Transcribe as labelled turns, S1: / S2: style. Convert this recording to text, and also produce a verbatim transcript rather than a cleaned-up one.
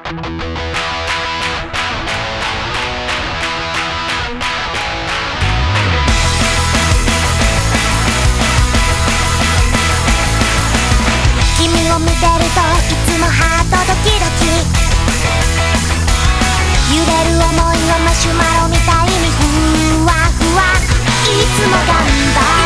S1: 君を見てるといつもハートドキドキ、揺れる想いはマシュマロみたいにふわふわ、いつも頑張る